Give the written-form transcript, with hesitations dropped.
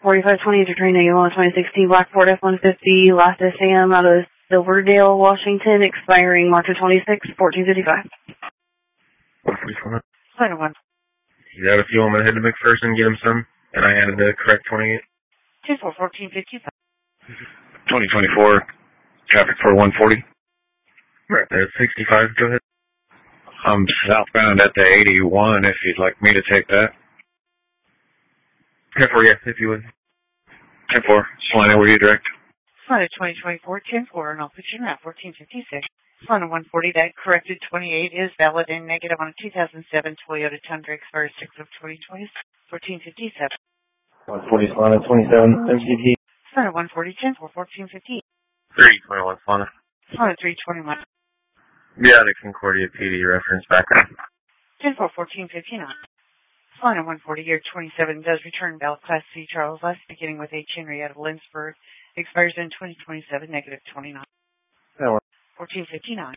4520 to train negative 2016 Blackboard F-150, last SAM out of Silverdale, Washington, expiring March of 26, 1455. 145. Final one. You got a few. I'm going to head to McPherson, get him some, and I added the correct 28. 1455. 2024, traffic for 140. Right there, 65, go ahead. I'm southbound at the 81 if you'd like me to take that. 10-4, yes, if you would. 10-4, Salina, were you direct? Salina 2024, 10-4, and I'll put you in at 1456. Salina 140, that corrected 28 is valid and negative on a 2007 Toyota Tundra, expires 6 of 2020, 1457. 140, Salina 27, MCT. Salina 140, 10-4, 1458. 321, Salina. Salina 321. Yeah, the Concordia PD reference background. 10-4, 1459. Salina 140, year 27, does return valid Class C Charles last beginning with H. Henry out of Lynchburg, expires in 2027, negative 29. 1459.